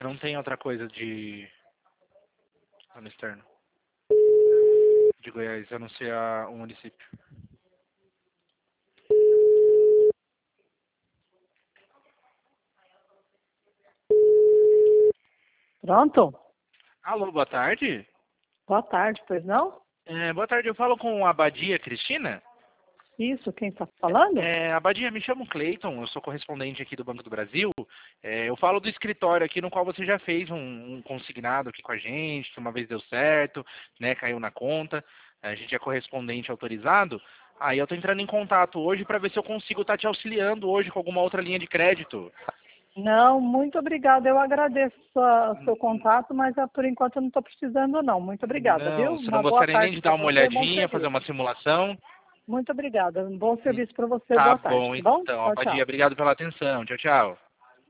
Não tem outra coisa de... no externo. De Goiás, a não ser o município. Pronto? Alô, boa tarde. Boa tarde, pois não? Boa tarde, eu falo com a Abadia Cristina. Isso, quem está falando? Abadia, me chamo Cleiton, eu sou correspondente aqui do Banco do Brasil. Eu falo do escritório aqui no qual você já fez um consignado aqui com a gente, que uma vez deu certo, né, caiu na conta. A gente é correspondente autorizado. Aí eu tô entrando em contato hoje para ver se eu consigo estar te auxiliando hoje com alguma outra linha de crédito. Não, muito obrigada. Eu agradeço o seu contato, mas por enquanto eu não estou precisando não. Muito obrigada, Não, viu? você não Uma boa gostaria nem tarde de para dar uma você, bom olhadinha, fazer serviço. uma simulação? Muito obrigada. Um bom serviço para você, Tá boa tarde, bom, tá bom? então, Tchau, tchau. Abadia, obrigado pela atenção. Tchau, tchau.